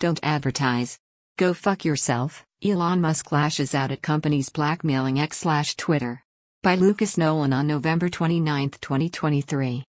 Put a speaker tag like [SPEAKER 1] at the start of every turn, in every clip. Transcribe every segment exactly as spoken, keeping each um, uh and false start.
[SPEAKER 1] Don't advertise. Go fuck yourself. Elon Musk lashes out at companies blackmailing X slash Twitter. By Lucas Nolan on November twenty-ninth, twenty twenty-three.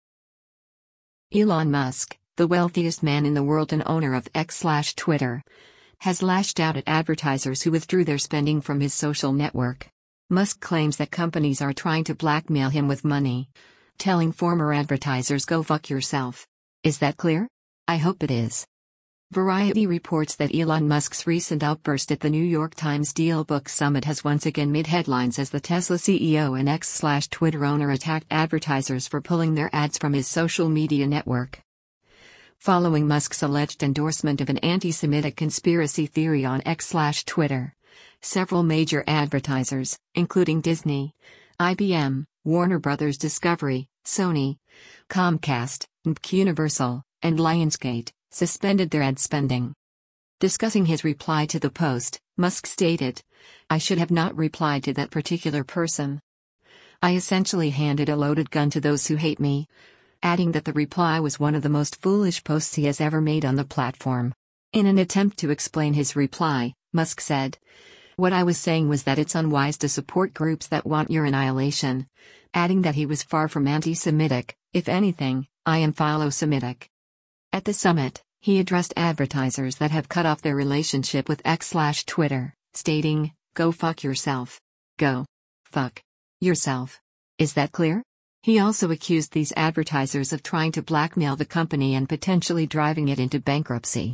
[SPEAKER 1] Elon Musk, the wealthiest man in the world and owner of X slash Twitter, has lashed out at advertisers who withdrew their spending from his social network. Musk claims that companies are trying to blackmail him with money, telling former advertisers go fuck yourself. Is that clear? I hope it is. Variety reports that Elon Musk's recent outburst at the New York Times DealBook Summit has once again made headlines as the Tesla C E O and X slash Twitter owner attacked advertisers for pulling their ads from his social media network. Following Musk's alleged endorsement of an anti-Semitic conspiracy theory on X slash Twitter, several major advertisers, including Disney, I B M, Warner Brothers Discovery, Sony, Comcast, N B C Universal, and Lionsgate, suspended their ad spending. Discussing his reply to the post, Musk stated, "I should have not replied to that particular person. I essentially handed a loaded gun to those who hate me," adding that the reply was one of the most foolish posts he has ever made on the platform. In an attempt to explain his reply, Musk said, "What I was saying was that it's unwise to support groups that want your annihilation," adding that he was far from anti-Semitic. "If anything, I am philo-Semitic." At the summit, he addressed advertisers that have cut off their relationship with X slash Twitter, stating, "Go fuck yourself. Go fuck yourself." Is that clear? He also accused these advertisers of trying to blackmail the company and potentially driving it into bankruptcy.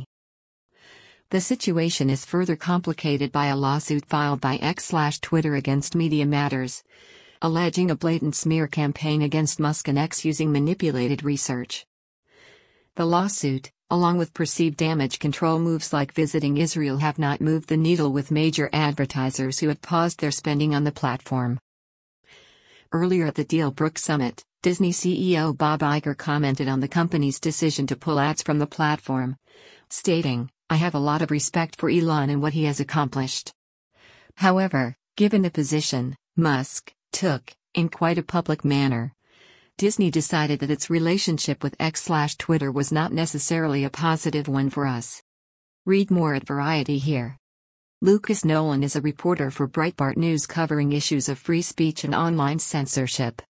[SPEAKER 1] The situation is further complicated by a lawsuit filed by X slash Twitter against Media Matters, alleging a blatant smear campaign against Musk and X using manipulated research. The lawsuit, along with perceived damage control moves like visiting Israel, have not moved the needle with major advertisers who have paused their spending on the platform. Earlier at the DealBook Summit, Disney C E O Bob Iger commented on the company's decision to pull ads from the platform, stating, "I have a lot of respect for Elon and what he has accomplished. However, given the position Musk took, in quite a public manner, Disney decided that its relationship with X slash Twitter was not necessarily a positive one for us." Read more at Variety here. Lucas Nolan is a reporter for Breitbart News covering issues of free speech and online censorship.